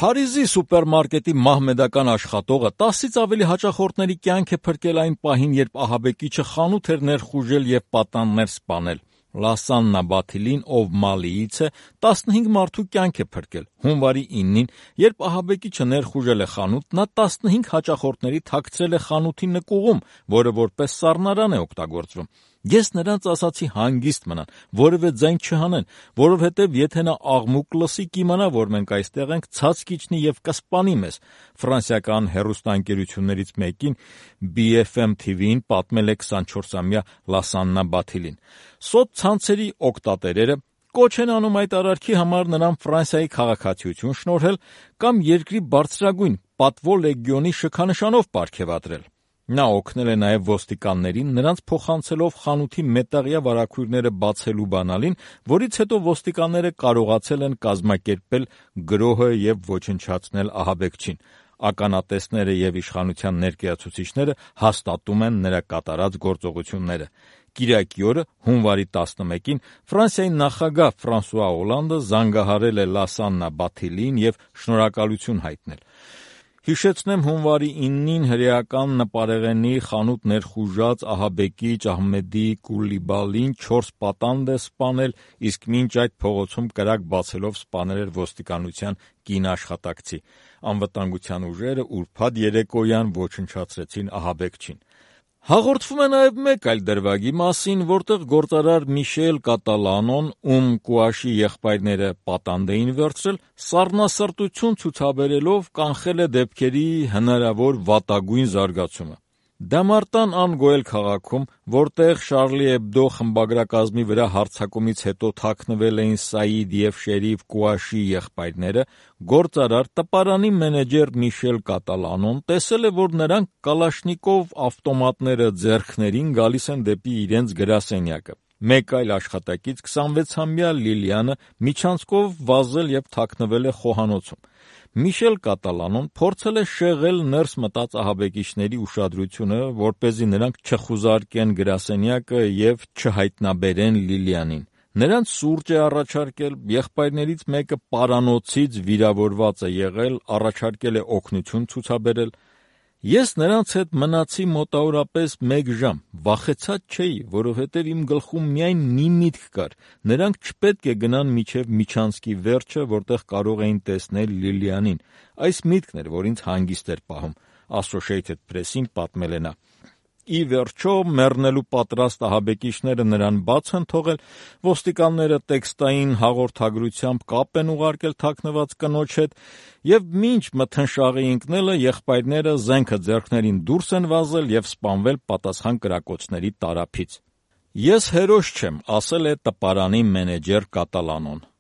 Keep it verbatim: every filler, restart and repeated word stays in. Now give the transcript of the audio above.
Փարիզի սուպերմարկետի մահմեդական աշխատողը տասից ավելի հաճախորդների կյանք է փրկել այն պահին, երբ ահաբեկիչը խանութ էր ներխուժել և պատաններ սպանել։ Լասաննա Բաթիլին, ով Մալիից է, տասնհինգ մարդու կյանք է փրկել։ Հունվարի իննին, երբ ահաբեկիչը ներխուժել է խանութ, նա տասնհինգ հաճախորդների թաքցրել է խանութի նկուղում, որը որպես սառնարան է օգտագործվում։ Ես նրանց ասացի հանգիստ մնան, որևէ ձայն չհանեն, որովհետև եթե նա աղմուկ լսի, կիմանա, որ մենք այստեղ ենք, ցած կիջնի և կսպանի մեզ։ Ֆրանսիական հեռուստաընկերություններից մեկին B F M T V-ին պատմել է քսանչորսամյա Լասաննա Բաթիլին։ Սոցցանցերի օգտատերերը կոչ են անում այդ արարքի համար նրան Ֆրանսիայի քաղաքացիություն շնորհել կամ երկրի բարձրագույն պատվո լեգիոնի շքանշանով պարգևատրել։ Նա օգնել է նաև ոստիկաններին, նրանց փոխանցելով խանութի մետաղյա վարագույրները բացելու բանալին, որից հետո ոստիկանները կարողացել են կազմակերպել գրոհը և ոչնչացնել ահաբեկչին։ Ականատեսները և իշխանության ներկայացուցիչները հաստատում են նրա կատարած գործողությունները։ Կիրակի օրը, հունվարի տասնմեկին, Ֆրանսիայի նախագահ Ֆրանսուଆ Օլանդը զանգահարել է Լասաննա Բաթիլիին և շնորհակալություն հայտնել։ Հիշեցնեմ, հունվարի իննին հրեական նպարեղենի խանութ ներխուժած ահաբեկիչ Ահմեդի Կուլիբալին չորս պատանդ է սպանել, իսկ մինչ այդ փողոցում կրակ բացելով սպանել էր ոստիկանության կին աշխատակցի։ Անվտանգության ուժերը ուրբաթ երեկոյան ոչնչացրեցին ահաբեկչին։ Հաղորդվում է նաև մեկ այլ դրվագի մասին, որտեղ գործարար Միշել Կատալանոն, ում Կուաշի եղբայրները պատանդ էին վերցրել, սառնասրտություն ցուցաբերելով կանխել է դեպքերի հնարավոր վատագույն զարգացումը։ Դամարտան Անգոել քաղաքում, որտեղ Շարլի Էբդո խմբագրակազմի վրա հարձակումից հետո թաքնվել էին Սաիդ և Շերիֆ Կուաշի եղբայրները, գործարար տպարանի մենեջեր Միշել Կատալանոն տեսել է, որ նրանք կալաշնիկով ավտոմատները ձեռքներին գալիս են դեպի իրենց գրասենյակը։ Մեկ այլ աշխատակից քսանվեցամյա Լիլիանը միջանցքով վազել և թաքնվել է խոհանոցում։ Միշել Կատալանոն փորձել է շեղել ներս մտած ահաբեկիչների ուշադրությունը, որպեսզի նրանք չխուզարկեն գրասենյակը և չհայտնաբերեն Լիլիանին։ Նրանց սուրճ է առաջարկել, եղբայրներից մեկը պարանոցից վիրավորված է եղել, առաջարկել է օգնություն ցուցաբերել։ Ես նրանց հետ մնացի մոտավորապես մեկ ժամ, վախեցած չէի, որովհետև իմ գլխում միայն մի միտք կար. նրանք չպետք է գնան մինչև միջանցքի վերջը, որտեղ կարող էին տեսնել Լիլիանին։ Այս միտքն էր, որ ինձ հանգիստ էր պահում, Associated Press-ին պատմել է նա։ Ի վերջո, մեռնելու պատրաստ ահաբեկիչները նրան բաց են թողել, ոստիկանները տեքստային հաղորդագրությամբ կապ են ուղարկել թաքնված կնոջ հետ, և մինչ մթնշաղի ընկնելը եղբայրները զենքը ձեռքներին դուրս են վազել և սպանվել պատասխան կրակոցների տարափից։ Ես հերոս չեմ, ասել է տպարանի մենեջեր Կատալանոն։